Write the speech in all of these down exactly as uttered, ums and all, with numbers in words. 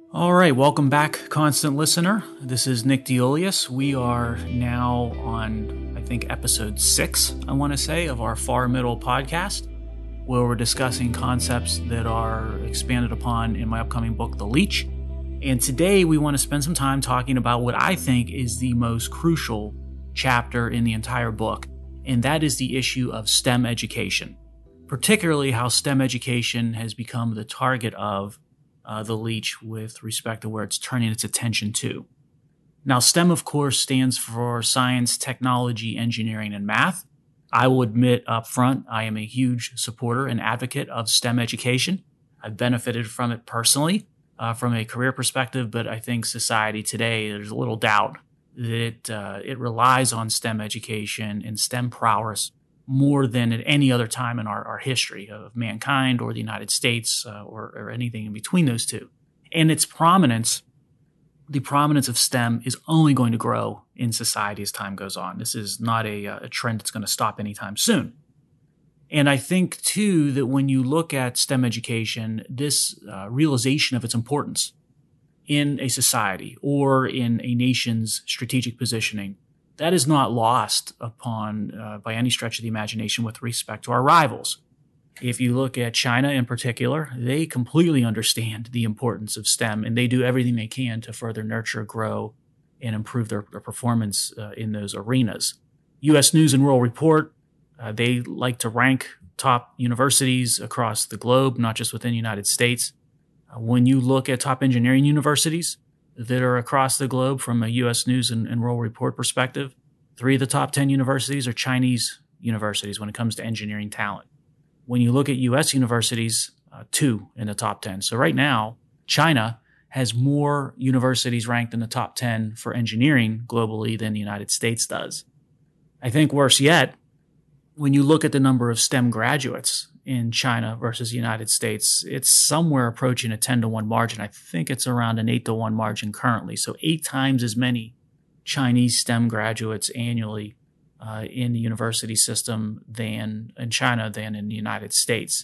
All right, welcome back, constant listener. This is Nick Diolius. We are now on, I think, episode six, I want to say, of our Far Middle podcast, where we're discussing concepts that are expanded upon in my upcoming book, The Leech. And today we want to spend some time talking about what I think is the most crucial chapter in the entire book, and that is the issue of STEM education, particularly how STEM education has become the target of Uh, the Leech with respect to where it's turning its attention to. Now, STEM, of course, stands for science, technology, engineering, and math. I will admit up front, I am a huge supporter and advocate of STEM education. I've benefited from it personally uh, from a career perspective, but I think society today, there's a little doubt that it, uh, it relies on STEM education and STEM prowess more than at any other time in our, our history of mankind or the United States uh, or, or anything in between those two. And its prominence, the prominence of STEM is only going to grow in society as time goes on. This is not a, a trend that's going to stop anytime soon. And I think, too, that when you look at STEM education, this uh, realization of its importance in a society or in a nation's strategic positioning, that is not lost upon uh, by any stretch of the imagination with respect to our rivals. If you look at China in particular, they completely understand the importance of STEM, and they do everything they can to further nurture, grow, and improve their, their performance uh, in those arenas. U S News and World Report, uh, they like to rank top universities across the globe, not just within the United States. Uh, when you look at top engineering universities that are across the globe from a U S News and, and World Report perspective, three of the top ten universities are Chinese universities when it comes to engineering talent. When you look at U S universities, uh, two in the top ten. So right now, China has more universities ranked in the top ten for engineering globally than the United States does. I think worse yet, when you look at the number of STEM graduates in China versus the United States, it's somewhere approaching a ten to one margin. I think it's around an eight to one margin currently. So eight times as many Chinese STEM graduates annually uh, in the university system than in China than in the United States.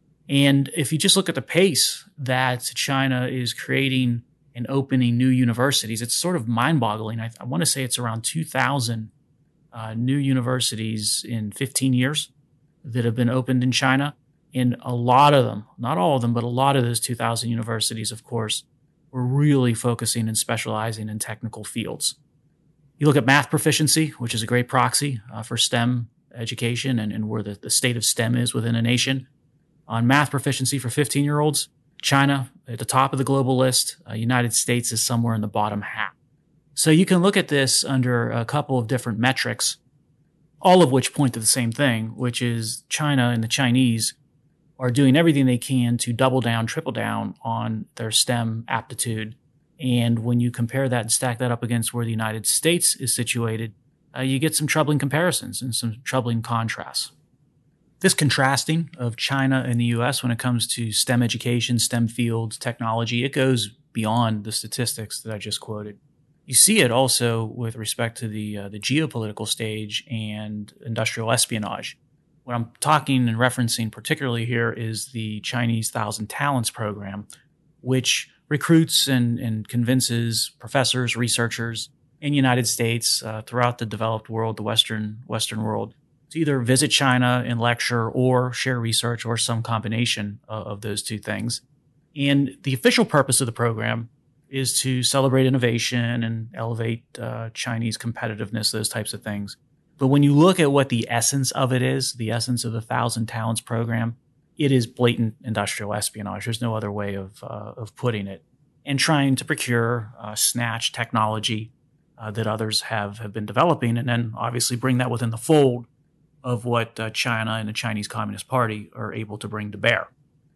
And if you just look at the pace that China is creating and opening new universities, it's sort of mind-boggling. I, I want to say it's around two thousand uh, new universities in fifteen years that have been opened in China. And a lot of them, not all of them, but a lot of those two thousand universities, of course, were really focusing and specializing in technical fields. You look at math proficiency, which is a great proxy uh, for STEM education and, and where the, the state of STEM is within a nation. On math proficiency for fifteen-year-olds, China at the top of the global list, uh, United States is somewhere in the bottom half. So you can look at this under a couple of different metrics, all of which point to the same thing, which is China and the Chinese are doing everything they can to double down, triple down on their STEM aptitude. And when you compare that and stack that up against where the United States is situated, uh, you get some troubling comparisons and some troubling contrasts. This contrasting of China and the U S when it comes to STEM education, STEM fields, technology, it goes beyond the statistics that I just quoted. You see it also with respect to the uh, the geopolitical stage and industrial espionage. What I'm talking and referencing particularly here is the Chinese Thousand Talents program, which recruits and, and convinces professors, researchers in the United States, uh, throughout the developed world, the Western Western world, to either visit China and lecture or share research or some combination of, of those two things. And the official purpose of the program is to celebrate innovation and elevate uh, Chinese competitiveness, those types of things. But when you look at what the essence of it is, the essence of the Thousand Talents program, it is blatant industrial espionage. There's no other way of uh, of putting it. And trying to procure, uh, snatch technology uh, that others have, have been developing, and then obviously bring that within the fold of what uh, China and the Chinese Communist Party are able to bring to bear.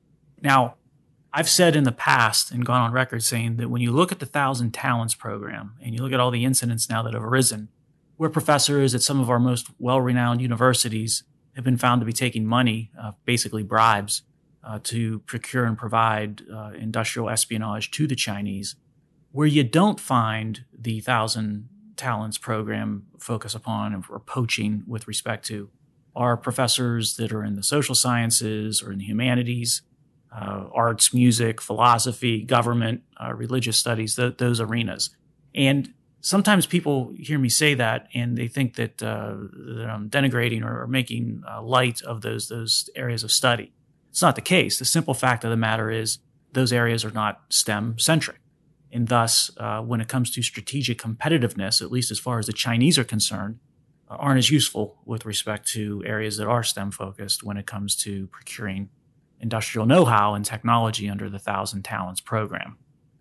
Now, I've said in the past and gone on record saying that when you look at the Thousand Talents program and you look at all the incidents now that have arisen, where professors at some of our most well-renowned universities have been found to be taking money, uh, basically bribes, uh, to procure and provide uh, industrial espionage to the Chinese, where you don't find the Thousand Talents program focus upon or poaching with respect to are professors that are in the social sciences or in the humanities, uh, arts, music, philosophy, government, uh, religious studies, th- those arenas. And sometimes people hear me say that and they think that, uh, that I'm denigrating or, or making uh, light of those, those areas of study. It's not the case. The simple fact of the matter is those areas are not STEM-centric. And thus, uh, when it comes to strategic competitiveness, at least as far as the Chinese are concerned, uh, aren't as useful with respect to areas that are STEM-focused when it comes to procuring industrial know-how and technology under the Thousand Talents program.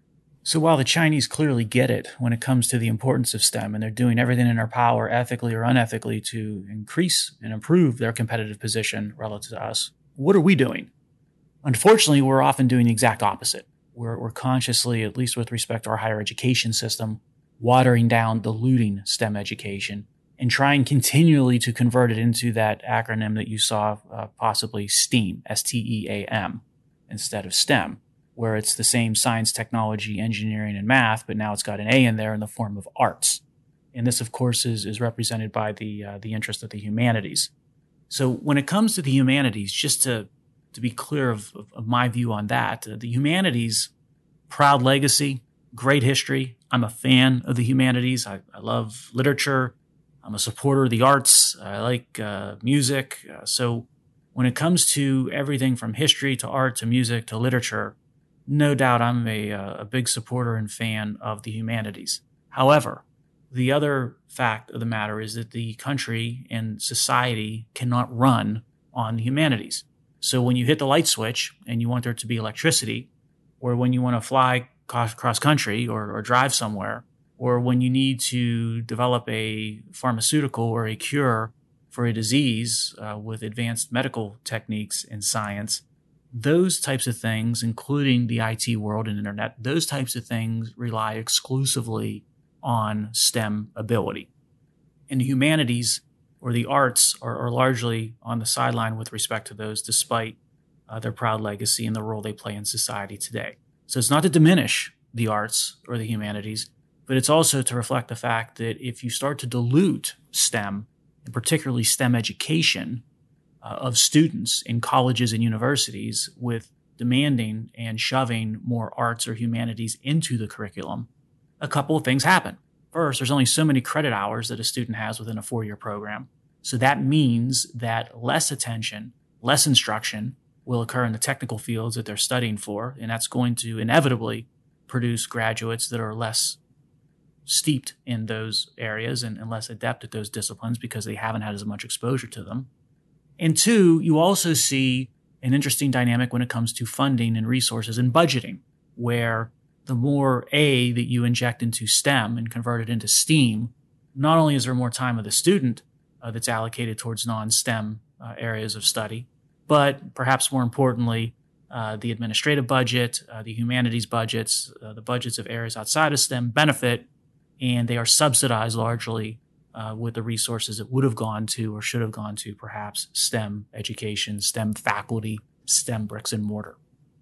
So while the Chinese clearly get it when it comes to the importance of STEM, and they're doing everything in their power, ethically or unethically, to increase and improve their competitive position relative to us, what are we doing? Unfortunately, we're often doing the exact opposite. We're, we're consciously, at least with respect to our higher education system, watering down, diluting STEM education, and trying continually to convert it into that acronym that you saw, uh, possibly STEAM, S T E A M, instead of STEM, where it's the same science, technology, engineering, and math, but now it's got an A in there in the form of arts. And this, of course, is, is represented by the uh, the interest of the humanities. So when it comes to the humanities, just to, to be clear of, of, of my view on that, uh, the humanities, proud legacy, great history. I'm a fan of the humanities. I, I love literature. I'm a supporter of the arts. I like uh, music. Uh, so when it comes to everything from history to art to music to literature, no doubt I'm a, a big supporter and fan of the humanities. However, the other fact of the matter is that the country and society cannot run on the humanities. So when you hit the light switch and you want there to be electricity, or when you want to fly cross country or, or drive somewhere, or when you need to develop a pharmaceutical or a cure for a disease uh, with advanced medical techniques and science, those types of things, including the I T world and internet, those types of things rely exclusively on STEM ability. And the humanities or the arts are, are largely on the sideline with respect to those, despite uh, their proud legacy and the role they play in society today. So it's not to diminish the arts or the humanities, but it's also to reflect the fact that if you start to dilute STEM, and particularly STEM education uh, of students in colleges and universities with demanding and shoving more arts or humanities into the curriculum, a couple of things happen. First, there's only so many credit hours that a student has within a four-year program. So that means that less attention, less instruction will occur in the technical fields that they're studying for, and that's going to inevitably produce graduates that are less steeped in those areas and, and less adept at those disciplines because they haven't had as much exposure to them. And two, you also see an interesting dynamic when it comes to funding and resources and budgeting, where the more A that you inject into STEM and convert it into STEAM, not only is there more time of the student uh, that's allocated towards non-STEM uh, areas of study, but perhaps more importantly, uh, the administrative budget, uh, the humanities budgets, uh, the budgets of areas outside of STEM benefit, and they are subsidized largely uh, with the resources that would have gone to or should have gone to perhaps STEM education, STEM faculty, STEM bricks and mortar.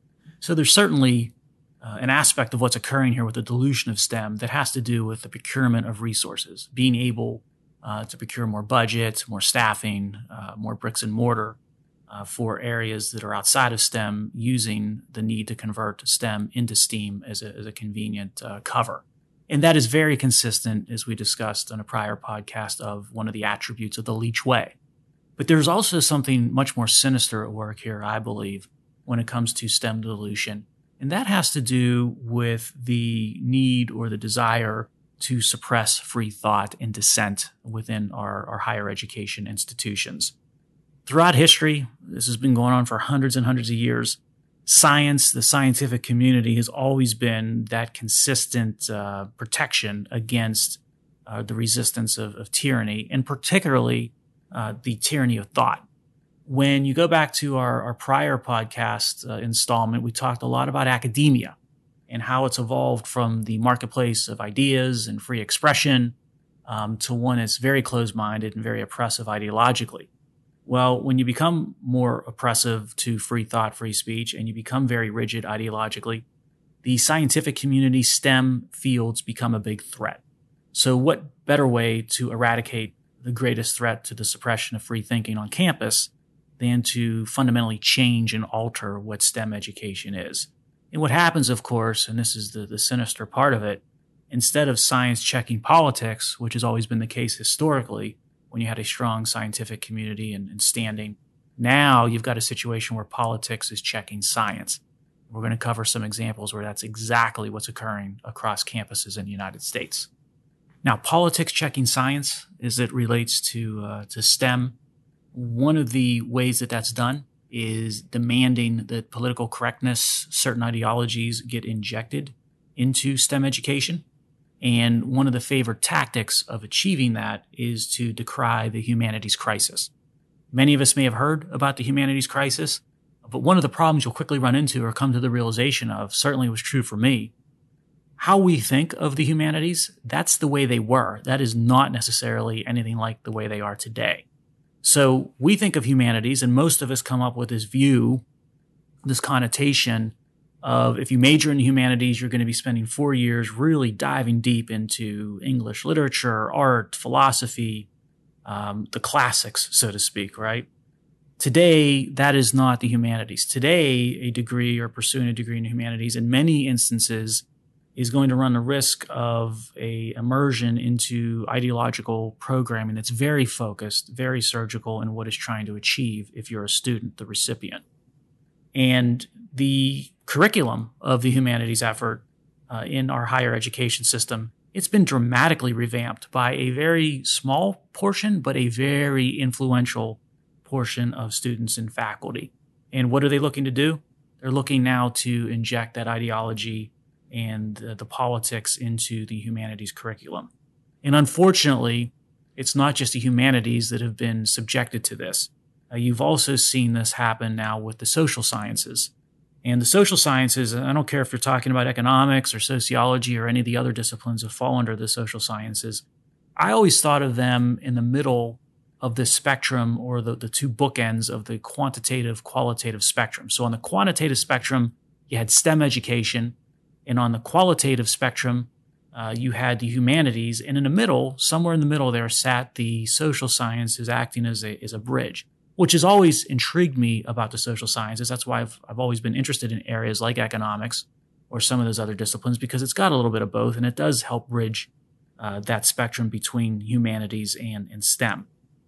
So there's certainly uh, an aspect of what's occurring here with the dilution of STEM that has to do with the procurement of resources, being able uh, to procure more budget, more staffing, uh, more bricks and mortar uh, for areas that are outside of STEM, using the need to convert STEM into STEAM as a, as a convenient uh, cover. And that is very consistent, as we discussed on a prior podcast, of one of the attributes of the Leach Way. But there's also something much more sinister at work here, I believe, when it comes to STEM dilution. And that has to do with the need or the desire to suppress free thought and dissent within our, our higher education institutions. Throughout history, this has been going on for hundreds and hundreds of years. Science, the scientific community, has always been that consistent uh, protection against uh, the resistance of, of tyranny, and particularly uh, the tyranny of thought. When you go back to our, our prior podcast uh, installment, we talked a lot about academia and how it's evolved from the marketplace of ideas and free expression um, to one that's very closed-minded and very oppressive ideologically. Well, when you become more oppressive to free thought, free speech, and you become very rigid ideologically, the scientific community, STEM fields become a big threat. So what better way to eradicate the greatest threat to the suppression of free thinking on campus than to fundamentally change and alter what STEM education is. And what happens, of course, and this is the, the sinister part of it, instead of science checking politics, which has always been the case historically when you had a strong scientific community and, and standing, now you've got a situation where politics is checking science. We're going to cover some examples where that's exactly what's occurring across campuses in the United States. Now, politics checking science, as it relates to uh, to STEM, one of the ways that that's done is demanding that political correctness, certain ideologies get injected into STEM education. And one of the favorite tactics of achieving that is to decry the humanities crisis. Many of us may have heard about the humanities crisis, but one of the problems you'll quickly run into or come to the realization of, certainly was true for me, how we think of the humanities, that's the way they were. That is not necessarily anything like the way they are today. So we think of humanities, and most of us come up with this view, this connotation of if you major in humanities, you're going to be spending four years really diving deep into English literature, art, philosophy, um, the classics, so to speak, right? Today, that is not the humanities. Today, a degree or pursuing a degree in humanities in many instances is going to run the risk of a immersion into ideological programming that's very focused, very surgical in what it's trying to achieve if you're a student, the recipient. And the curriculum of the humanities effort uh, in our higher education system, it's been dramatically revamped by a very small portion, but a very influential portion of students and faculty. And what are they looking to do? They're looking now to inject that ideology and uh, the politics into the humanities curriculum. And unfortunately, it's not just the humanities that have been subjected to this. Uh, you've also seen this happen now with the social sciences. And the social sciences, I don't care if you're talking about economics or sociology or any of the other disciplines that fall under the social sciences, I always thought of them in the middle of the spectrum, or the, the two bookends of the quantitative, qualitative spectrum. So on the quantitative spectrum, you had STEM education, and on the qualitative spectrum, uh, you had the humanities, and in the middle, somewhere in the middle there, sat the social sciences acting as a, as a bridge, which has always intrigued me about the social sciences. That's why I've, I've always been interested in areas like economics or some of those other disciplines, because it's got a little bit of both, and it does help bridge uh, that spectrum between humanities and, and STEM.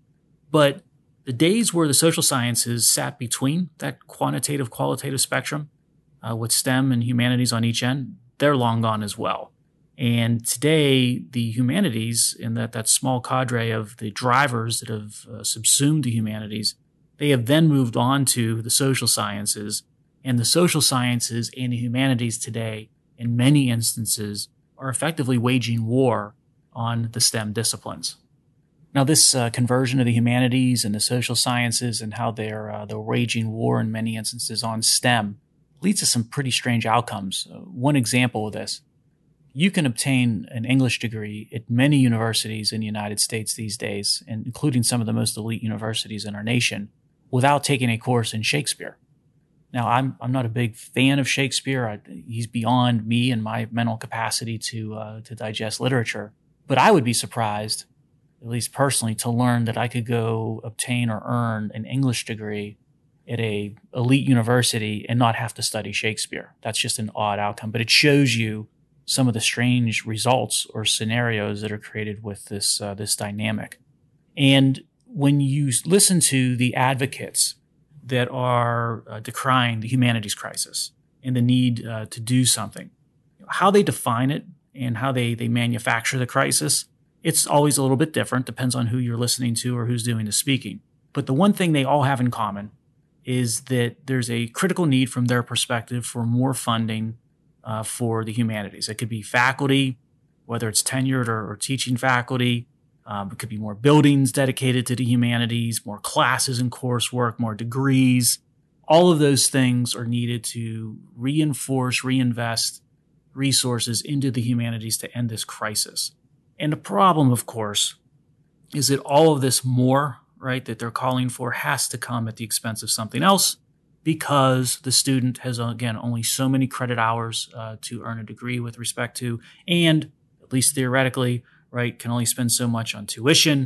But the days where the social sciences sat between that quantitative, qualitative spectrum, uh, with STEM and humanities on each end, they're long gone as well. And today, the humanities, in that, that small cadre of the drivers that have uh, subsumed the humanities, they have then moved on to the social sciences. And the social sciences and the humanities today, in many instances, are effectively waging war on the STEM disciplines. Now, this uh, conversion of the humanities and the social sciences and how they're, uh, they're waging war in many instances on STEM leads to some pretty strange outcomes. Uh, one example of this, you can obtain an English degree at many universities in the United States these days, and including some of the most elite universities in our nation, without taking a course in Shakespeare. Now, I'm I'm not a big fan of Shakespeare. I, he's beyond me and my mental capacity to uh, to digest literature. But I would be surprised, at least personally, to learn that I could go obtain or earn an English degree at a elite university and not have to study Shakespeare. That's just an odd outcome. But it shows you some of the strange results or scenarios that are created with this uh, this dynamic. And when you listen to the advocates that are uh, decrying the humanities crisis and the need uh, to do something, how they define it and how they, they manufacture the crisis, it's always a little bit different, depends on who you're listening to or who's doing the speaking. But the one thing they all have in common is that there's a critical need from their perspective for more funding uh, for the humanities. It could be faculty, whether it's tenured or, or teaching faculty. Um, it could be more buildings dedicated to the humanities, more classes and coursework, more degrees. All of those things are needed to reinforce, reinvest resources into the humanities to end this crisis. And the problem, of course, is that all of this more, right, that they're calling for has to come at the expense of something else, because the student has, again, only so many credit hours uh, to earn a degree with respect to, and at least theoretically, right, can only spend so much on tuition. Uh,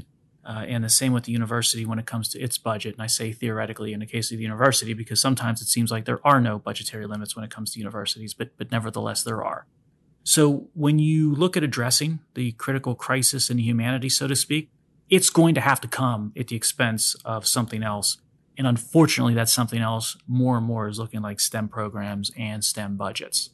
Uh, and the same with the university when it comes to its budget. And I say theoretically in the case of the university because sometimes it seems like there are no budgetary limits when it comes to universities, but but nevertheless there are. So when you look at addressing the critical crisis in humanity, so to speak, it's going to have to come at the expense of something else. And unfortunately, that something else more and more is looking like STEM programs and STEM budgets.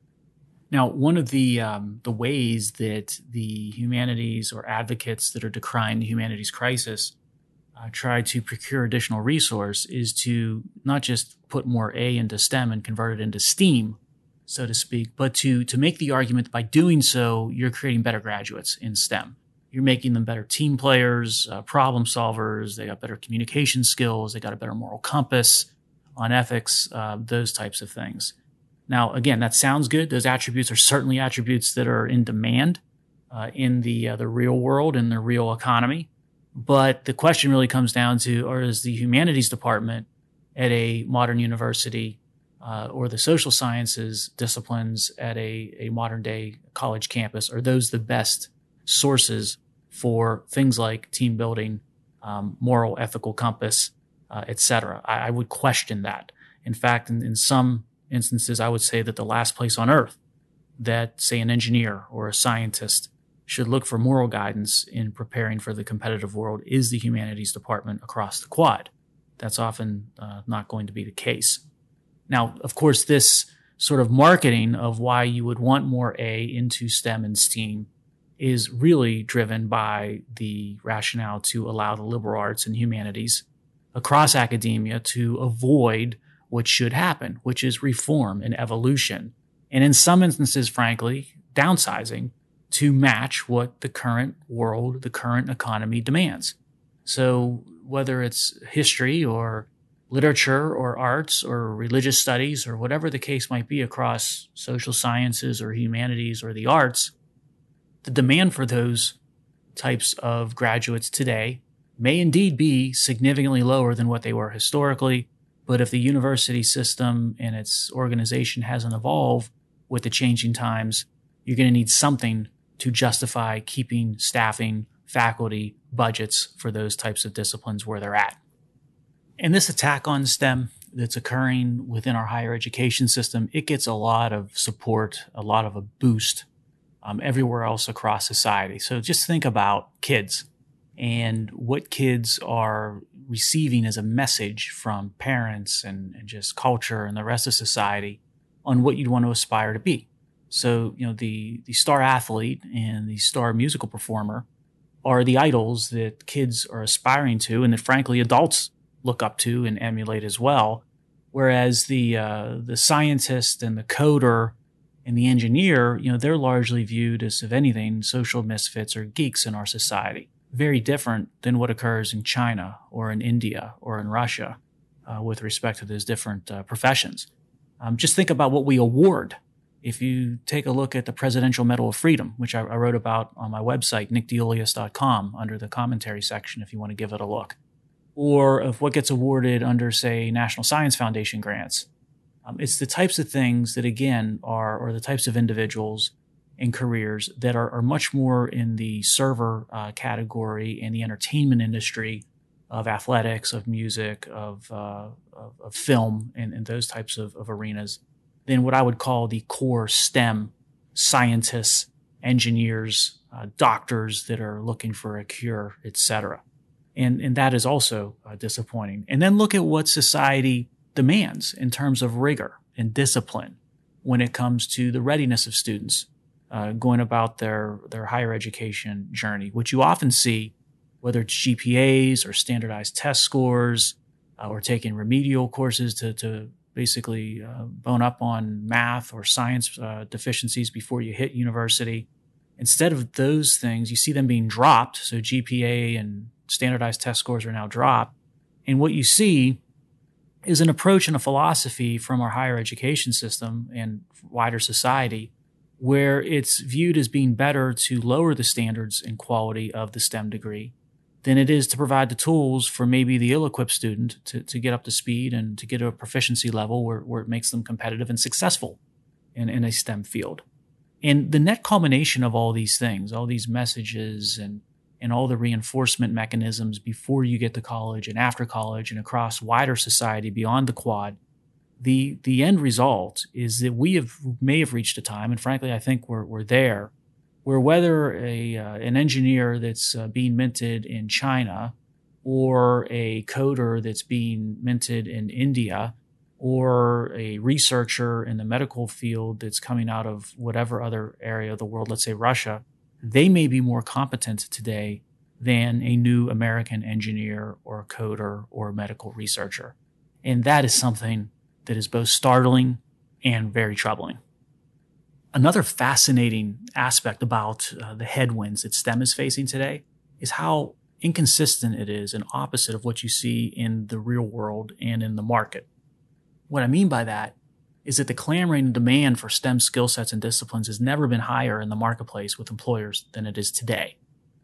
Now, one of the um, the ways that the humanities or advocates that are decrying the humanities crisis uh, try to procure additional resource is to not just put more A into STEM and convert it into STEAM, so to speak, but to to make the argument that by doing so, you're creating better graduates in STEM. You're making them better team players, uh, problem solvers. They got better communication skills. They got a better moral compass on ethics, uh, those types of things. Now, again, that sounds good. Those attributes are certainly attributes that are in demand uh, in the uh, the real world, in the real economy. But the question really comes down to, or is the humanities department at a modern university uh, or the social sciences disciplines at a, a modern day college campus, are those the best sources for things like team building, um, moral, ethical compass, uh, et cetera? I, I would question that. In fact, in, in some instances, I would say that the last place on earth that, say, an engineer or a scientist should look for moral guidance in preparing for the competitive world is the humanities department across the quad. That's often uh, not going to be the case. Now, of course, this sort of marketing of why you would want more A into STEM and STEAM is really driven by the rationale to allow the liberal arts and humanities across academia to avoid what should happen, which is reform and evolution. And in some instances, frankly, downsizing to match what the current world, the current economy demands. So whether it's history or literature or arts or religious studies or whatever the case might be across social sciences or humanities or the arts, the demand for those types of graduates today may indeed be significantly lower than what they were historically. But if the university system and its organization hasn't evolved with the changing times, you're going to need something to justify keeping staffing, faculty, budgets for those types of disciplines where they're at. And this attack on STEM that's occurring within our higher education system, it gets a lot of support, a lot of a boost um, everywhere else across society. So just think about kids and what kids are receiving as a message from parents and, and just culture and the rest of society on what you'd want to aspire to be. So, you know, the, the star athlete and the star musical performer are the idols that kids are aspiring to and that, frankly, adults look up to and emulate as well. Whereas the uh, the scientist and the coder and the engineer, you know, they're largely viewed as, if anything, social misfits or geeks in our society. Very different than what occurs in China or in India or in Russia uh, with respect to those different uh, professions. Um, just think about what we award. If you take a look at the Presidential Medal of Freedom, which I, I wrote about on my website, nick deolius dot com, under the commentary section if you want to give it a look, or of what gets awarded under, say, National Science Foundation grants. Um, it's the types of things that, again, are, or the types of individuals and careers that are, are much more in the server uh, category and the entertainment industry of athletics, of music, of, uh, of, of film, and, and those types of, of arenas than what I would call the core STEM scientists, engineers, uh, doctors that are looking for a cure, et cetera. And, and that is also uh, disappointing. And then look at what society demands in terms of rigor and discipline when it comes to the readiness of students uh, going about their, their higher education journey, which you often see, whether it's G P As or standardized test scores uh, or taking remedial courses to, to basically uh, bone up on math or science uh, deficiencies before you hit university. Instead of those things, you see them being dropped. So G P A and standardized test scores are now dropped. And what you see is an approach and a philosophy from our higher education system and wider society where it's viewed as being better to lower the standards and quality of the STEM degree than it is to provide the tools for maybe the ill-equipped student to, to get up to speed and to get to a proficiency level where, where it makes them competitive and successful in, in a STEM field. And the net culmination of all these things, all these messages and and all the reinforcement mechanisms before you get to college and after college and across wider society beyond the quad, the the end result is that we have may have reached a time, and frankly, I think we're we're there, where whether a uh, an engineer that's uh, being minted in China, or a coder that's being minted in India, or a researcher in the medical field that's coming out of whatever other area of the world, let's say Russia, they may be more competent today than a new American engineer or coder or medical researcher. And that is something that is both startling and very troubling. Another fascinating aspect about uh, the headwinds that STEM is facing today is how inconsistent it is and opposite of what you see in the real world and in the market. What I mean by that is that the clamoring demand for STEM skill sets and disciplines has never been higher in the marketplace with employers than it is today.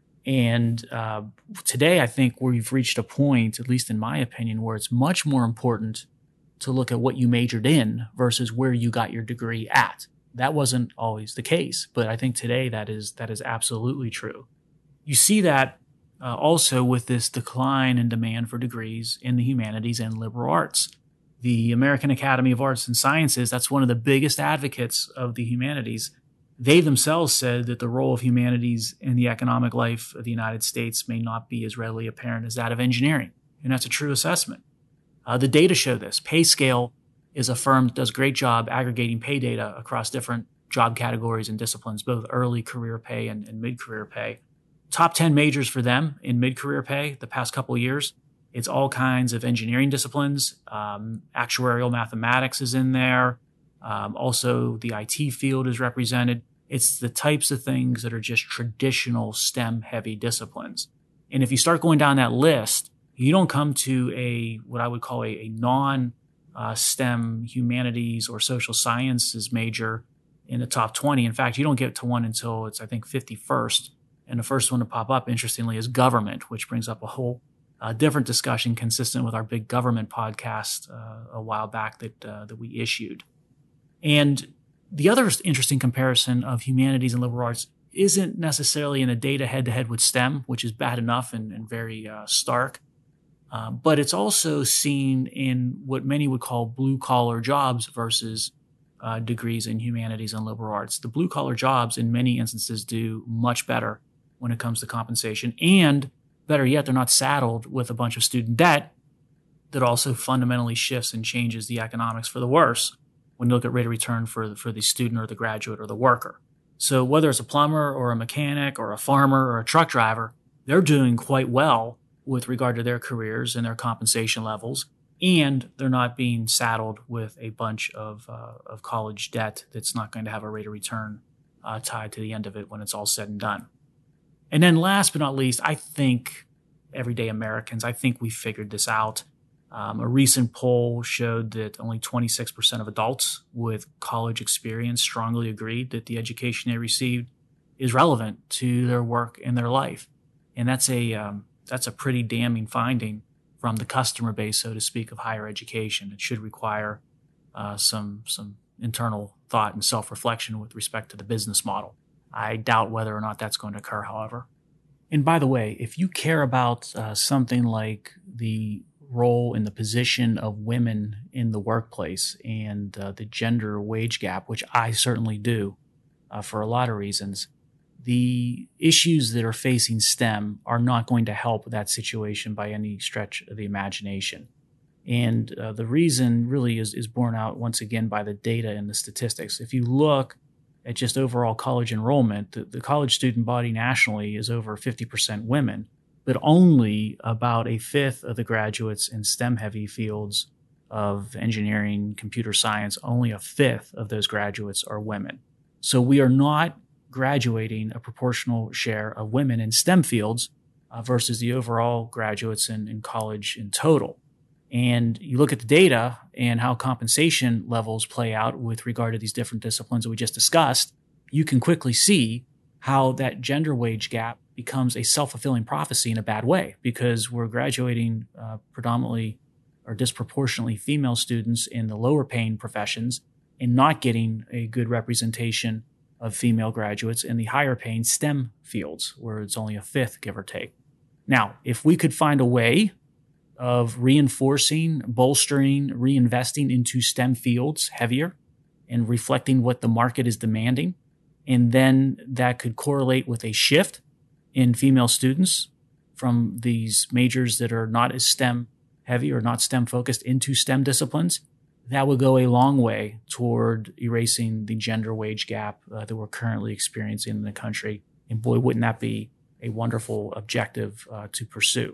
And uh, today, I think we've reached a point, at least in my opinion, where it's much more important to look at what you majored in versus where you got your degree at. That wasn't always the case, but I think today that is that is absolutely true. You see that uh, also with this decline in demand for degrees in the humanities and liberal arts. The American Academy of Arts and Sciences, that's one of the biggest advocates of the humanities. They themselves said that the role of humanities in the economic life of the United States may not be as readily apparent as that of engineering. And that's a true assessment. Uh, the data show this. PayScale is a firm that does a great job aggregating pay data across different job categories and disciplines, both early career pay and, and mid-career pay. Top ten majors for them in mid-career pay the past couple of years. It's all kinds of engineering disciplines. Um, actuarial mathematics is in there. Um, also, the I T field is represented. It's the types of things that are just traditional STEM-heavy disciplines. And if you start going down that list, you don't come to a what I would call a, a non-STEM uh, humanities or social sciences major in the top twenty. In fact, you don't get to one until it's, I think, fifty-first. And the first one to pop up, interestingly, is government, which brings up a whole uh, different discussion consistent with our big government podcast uh, a while back that uh, that we issued. And the other interesting comparison of humanities and liberal arts isn't necessarily in the data head-to-head with STEM, which is bad enough and, and very uh, stark. Uh, but it's also seen in what many would call blue-collar jobs versus uh, degrees in humanities and liberal arts. The blue-collar jobs, in many instances, do much better when it comes to compensation. And better yet, they're not saddled with a bunch of student debt that also fundamentally shifts and changes the economics for the worse when you look at rate of return for, for the student or the graduate or the worker. So whether it's a plumber or a mechanic or a farmer or a truck driver, they're doing quite well with regard to their careers and their compensation levels, and they're not being saddled with a bunch of uh, of college debt that's not going to have a rate of return uh, tied to the end of it when it's all said and done. And then last but not least, I think everyday Americans, I think we figured this out. Um, a recent poll showed that only twenty-six percent of adults with college experience strongly agreed that the education they received is relevant to their work and their life. And that's a um, that's a pretty damning finding from the customer base, so to speak, of higher education. It should require uh, some some internal thought and self-reflection with respect to the business model. I doubt whether or not that's going to occur, however. And by the way, if you care about uh, something like the role and the position of women in the workplace and uh, the gender wage gap, which I certainly do uh, for a lot of reasons, the issues that are facing STEM are not going to help that situation by any stretch of the imagination. And uh, the reason really is, is borne out once again by the data and the statistics. If you look at just overall college enrollment, the, the college student body nationally is over fifty percent women, but only about a fifth of the graduates in STEM-heavy fields of engineering, computer science, only a fifth of those graduates are women. So we are not graduating a proportional share of women in STEM fields uh, versus the overall graduates in, in college in total. And you look at the data and how compensation levels play out with regard to these different disciplines that we just discussed, you can quickly see how that gender wage gap becomes a self-fulfilling prophecy in a bad way, because we're graduating uh, predominantly or disproportionately female students in the lower paying professions and not getting a good representation of female graduates in the higher paying STEM fields, where it's only a fifth, give or take. Now, if we could find a way of reinforcing, bolstering, reinvesting into STEM fields heavier and reflecting what the market is demanding, and then that could correlate with a shift in female students from these majors that are not as STEM heavy or not STEM focused into STEM disciplines, that would go a long way toward erasing the gender wage gap uh, that we're currently experiencing in the country. And boy, wouldn't that be a wonderful objective uh, to pursue.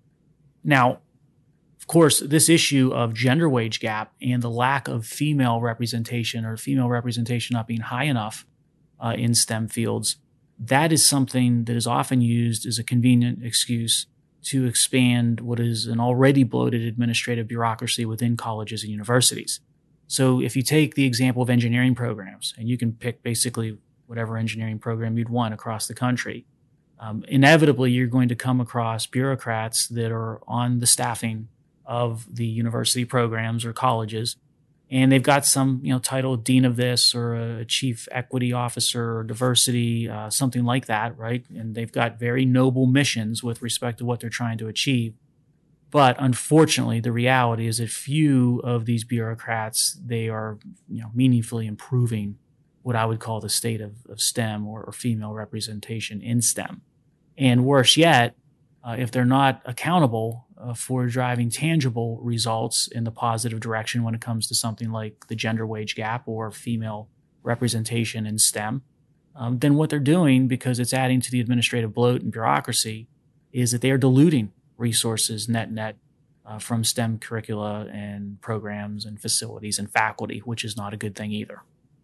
Now, of course, this issue of gender wage gap and the lack of female representation or female representation not being high enough uh, in STEM fields, that is something that is often used as a convenient excuse to expand what is an already bloated administrative bureaucracy within colleges and universities. So if you take the example of engineering programs, and you can pick basically whatever engineering program you'd want across the country, um, inevitably you're going to come across bureaucrats that are on the staffing of the university programs or colleges, and they've got some, you know, title dean of this or a chief equity officer or diversity, uh, something like that, right? And they've got very noble missions with respect to what they're trying to achieve. But unfortunately, the reality is that few of these bureaucrats, they are, you know, meaningfully improving what I would call the state of, of STEM or, or female representation in STEM. And worse yet, uh, if they're not accountable Uh, for driving tangible results in the positive direction when it comes to something like the gender wage gap or female representation in STEM, um, then what they're doing, because it's adding to the administrative bloat and bureaucracy, is that they are diluting resources net net uh, from STEM curricula and programs and facilities and faculty, which is not a good thing either.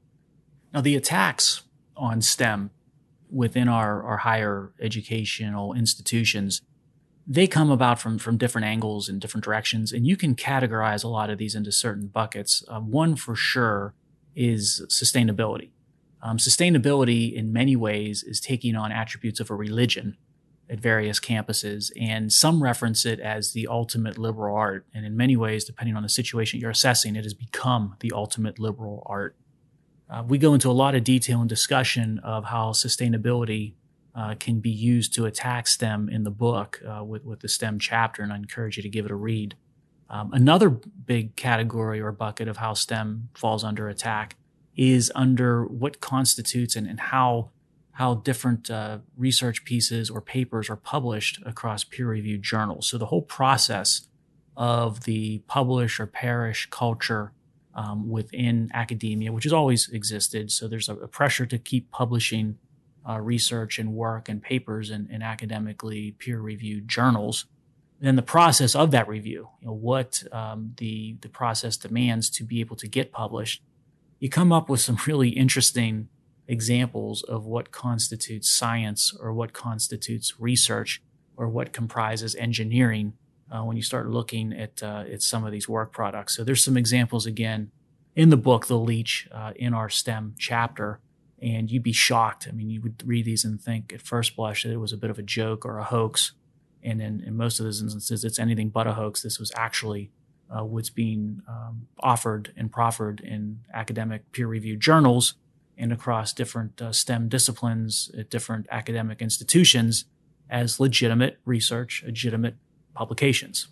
Now, the attacks on STEM within our, our higher educational institutions, they come about from, from different angles and different directions, and you can categorize a lot of these into certain buckets. Um, one for sure is sustainability. Um, sustainability in many ways is taking on attributes of a religion at various campuses, and some reference it as the ultimate liberal art. And in many ways, depending on the situation you're assessing, it has become the ultimate liberal art. Uh, we go into a lot of detail and discussion of how sustainability Uh, can be used to attack STEM in the book uh, with, with the STEM chapter, and I encourage you to give it a read. Um, another big category or bucket of how STEM falls under attack is under what constitutes and, and how how different uh, research pieces or papers are published across peer-reviewed journals. So the whole process of the publish or perish culture um, within academia, which has always existed. So there's a, a pressure to keep publishing Uh, research and work and papers in, in academically peer-reviewed journals. Then the process of that review, you know, what um, the the process demands to be able to get published. You come up with some really interesting examples of what constitutes science or what constitutes research or what comprises engineering uh, when you start looking at uh, at some of these work products. So there's some examples again in the book, The Leech, uh, in our STEM chapter. And you'd be shocked. I mean, you would read these and think at first blush that it was a bit of a joke or a hoax. And in, in most of those instances, it's anything but a hoax. This was actually uh, what's being um, offered and proffered in academic peer-reviewed journals and across different uh, STEM disciplines at different academic institutions as legitimate research, legitimate publications.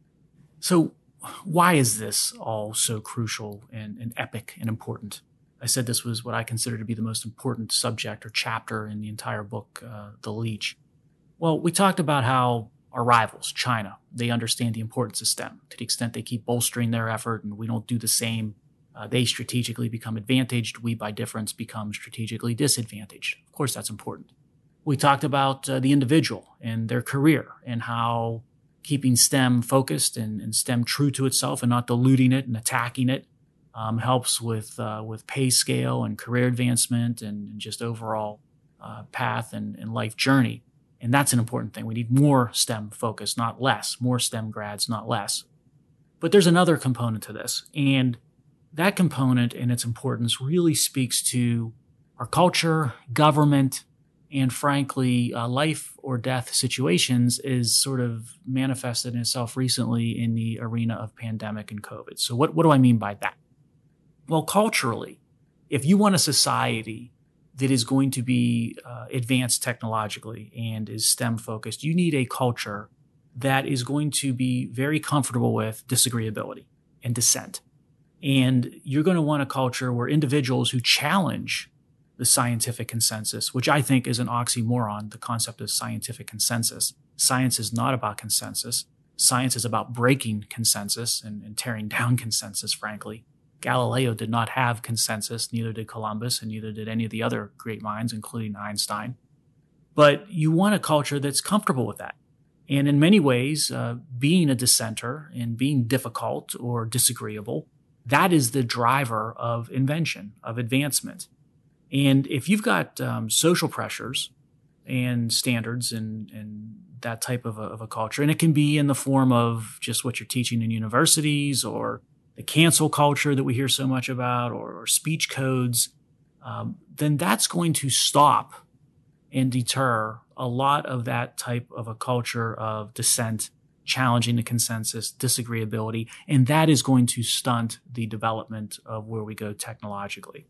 So why is this all so crucial and, and epic and important? I said this was what I consider to be the most important subject or chapter in the entire book, uh, The Leech. Well, we talked about how our rivals, China, they understand the importance of STEM. To the extent they keep bolstering their effort and we don't do the same, uh, they strategically become advantaged. We, by difference, become strategically disadvantaged. Of course, that's important. We talked about uh, the individual and their career and how keeping STEM focused and, and STEM true to itself and not diluting it and attacking it Um, helps with uh, with pay scale and career advancement and, and just overall uh, path and, and life journey. And that's an important thing. We need more STEM focus, not less. More STEM grads, not less. But there's another component to this. And that component and its importance really speaks to our culture, government, and frankly, uh, life or death situations is sort of manifested in itself recently in the arena of pandemic and COVID. So what, what do I mean by that? Well, culturally, if you want a society that is going to be uh, advanced technologically and is STEM focused, you need a culture that is going to be very comfortable with disagreeability and dissent. And you're going to want a culture where individuals who challenge the scientific consensus, which I think is an oxymoron, the concept of scientific consensus. Science is not about consensus. Science is about breaking consensus and, and tearing down consensus, frankly. Galileo did not have consensus, neither did Columbus, and neither did any of the other great minds, including Einstein. But you want a culture that's comfortable with that. And in many ways, uh, being a dissenter and being difficult or disagreeable, that is the driver of invention, of advancement. And if you've got um, social pressures and standards and, and that type of a, of a culture, and it can be in the form of just what you're teaching in universities or the cancel culture that we hear so much about or, or speech codes, um, then that's going to stop and deter a lot of that type of a culture of dissent, challenging the consensus, disagreeability, and that is going to stunt the development of where we go technologically.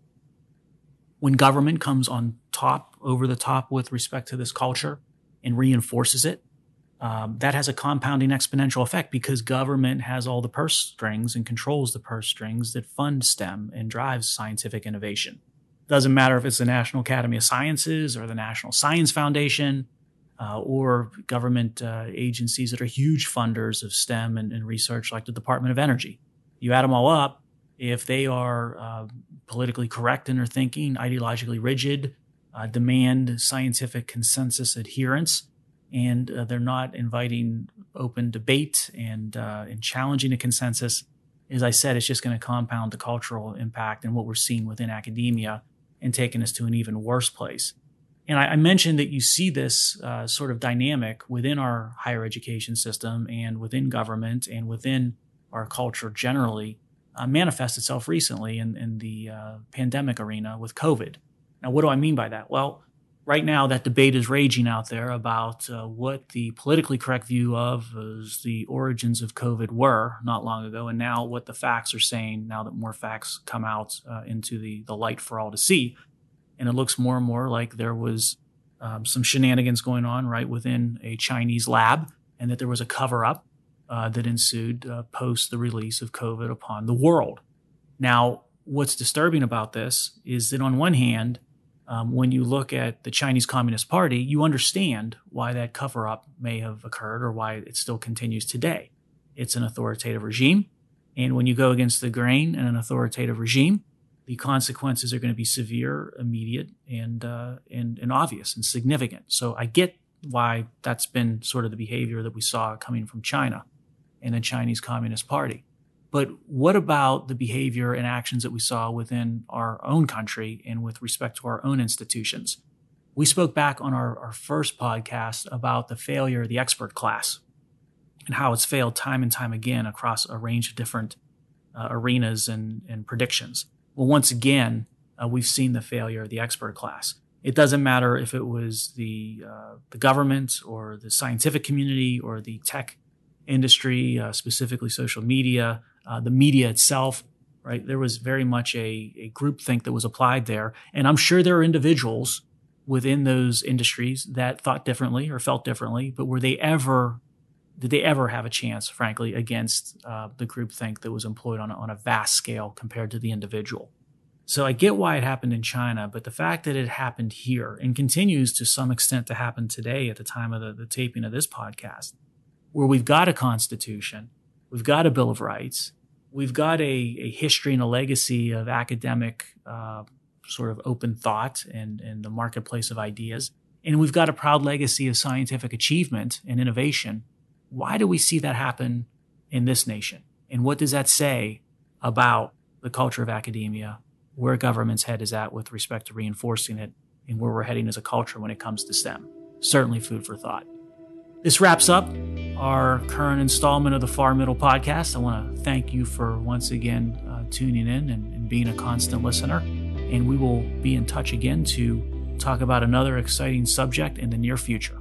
When government comes on top, over the top with respect to this culture and reinforces it, um, that has a compounding exponential effect because government has all the purse strings and controls the purse strings that fund STEM and drives scientific innovation. Doesn't matter if it's the National Academy of Sciences or the National Science Foundation uh, or government uh, agencies that are huge funders of STEM and, and research like the Department of Energy. You add them all up, if they are uh, politically correct in their thinking, ideologically rigid, uh, demand scientific consensus adherence, and uh, they're not inviting open debate and uh, and challenging the consensus, as I said, it's just going to compound the cultural impact and what we're seeing within academia and taking us to an even worse place. And I, I mentioned that you see this uh, sort of dynamic within our higher education system and within government and within our culture generally. Uh, manifest itself recently in, in the uh, pandemic arena with COVID. Now, what do I mean by that? Well, right now that debate is raging out there about uh, what the politically correct view of as the origins of COVID were not long ago, and now what the facts are saying now that more facts come out uh, into the, the light for all to see. And it looks more and more like there was um, some shenanigans going on right within a Chinese lab and that there was a cover-up Uh, that ensued uh, post the release of COVID upon the world. Now, what's disturbing about this is that on one hand, um, when you look at the Chinese Communist Party, you understand why that cover-up may have occurred or why it still continues today. It's an authoritative regime, and when you go against the grain in an authoritative regime, the consequences are going to be severe, immediate, and, uh, and, and obvious and significant. So I get why that's been sort of the behavior that we saw coming from China and the Chinese Communist Party. But what about the behavior and actions that we saw within our own country and with respect to our own institutions? We spoke back on our, our first podcast about the failure of the expert class and how it's failed time and time again across a range of different uh, arenas and, and predictions. Well, once again, uh, we've seen the failure of the expert class. It doesn't matter if it was the uh, the government or the scientific community or the tech industry, uh, specifically social media, uh, the media itself, right? There was very much a, a groupthink that was applied there. And I'm sure there are individuals within those industries that thought differently or felt differently, but were they ever, did they ever have a chance, frankly, against uh, the groupthink that was employed on a, on a vast scale compared to the individual? So I get why it happened in China, but the fact that it happened here and continues to some extent to happen today at the time of the, the taping of this podcast, where we've got a constitution, we've got a Bill of Rights, we've got a, a history and a legacy of academic uh, sort of open thought and, and the marketplace of ideas, and we've got a proud legacy of scientific achievement and innovation. Why do we see that happen in this nation? And what does that say about the culture of academia, where government's head is at with respect to reinforcing it, and where we're heading as a culture when it comes to STEM? Certainly food for thought. This wraps up our current installment of the Far Middle Podcast. I want to thank you for once again uh, tuning in and, and being a constant listener. And we will be in touch again to talk about another exciting subject in the near future.